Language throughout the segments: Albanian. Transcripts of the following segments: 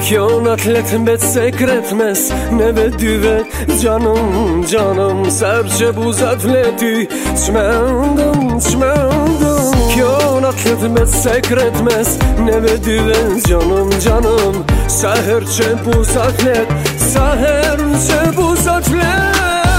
Kjo n'atlet mbet sekret mes neve dyve. Canım canım serçe buzat fleti. Çmendëm Kjo n'atlet mbet sekret mes neve dyve. Canım canım serçe buzat flet. Serçe buzat flet.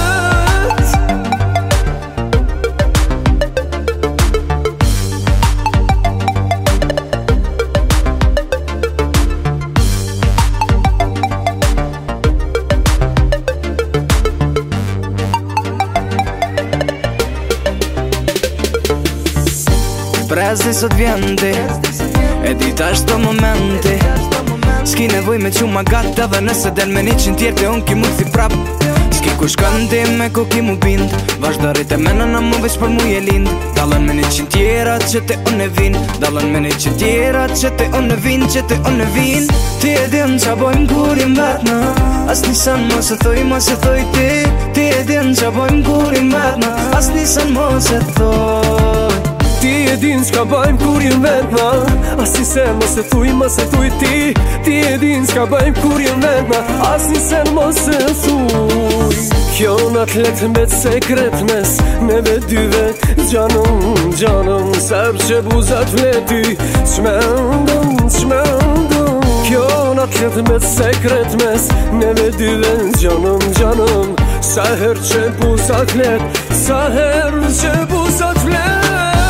Prezi sot vjendi, e dita është të momenti. S'ki nevoj me quma gata dhe nëse del me 100 tjerë të unë ki mu si prap. S'ki ku shkandi me ku ki mu bind. Vazhdarit e menën a mu veç për mu je lind. Dalën me 100 tjera që te unë e vin. Dalën me 100 tjera që te unë e vin. Që te unë e vin. Ti e din qa bojmë kurim vetna. As nisan mos e thoj ti. Ti e din qa bojmë kurim vetna. As nisan mos e thoj. Ti e din s'ka bajmë kur jem vetna. As një sen mos e thuj ti. Ti e din s'ka bajmë kur jem vetna. As një sen mos e thuj. Kjo n'atlet mbet sekret mes neve dyve. Canım canım serçe buzat fleti. Çmendëm Kjo n'atlet mbet sekret mes neve dyve. Canım canım serçe buzat flet. Serçe buzat flet.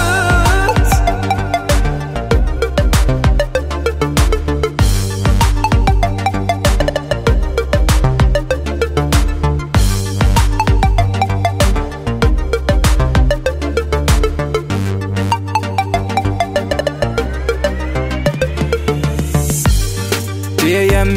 Ti e jem,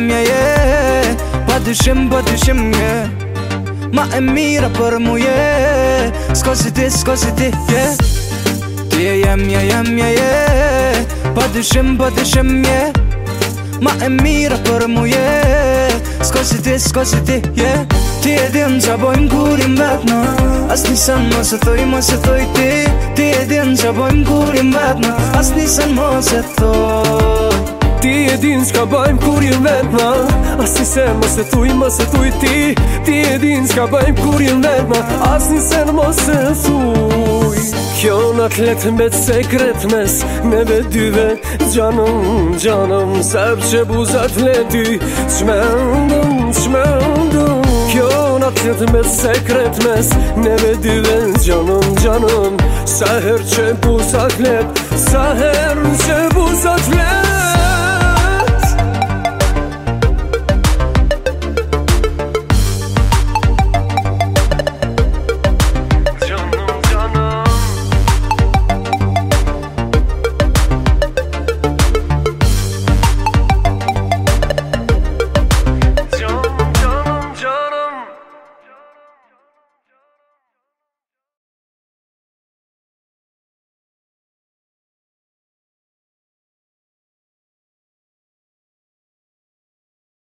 pa dyshim, ma e mira për mu je. S'ko si ti, Ti e jem, pa dyshim, ma e mira për mu je. S'ko si ti, Ti e din qa bojmë kurim vetna. As nisan mos e thoj ti. Ti e din qa bojmë kurim vetna. As nisan mos e thoj. Ti e din s'ka bajmë kur jem vetna. As një sen mos e thuj ti. Ti e din s'ka bajmë kur jem vetna. As një sen mos e thuj. Kjo n'atlet mbet sekret mes neve dyve. Canım canım serçe buzat fleti. Çmendëm Kjo n'atlet mbet sekret mes neve dyve. Canım canım serçe buzat flet. Serçe buzat flet.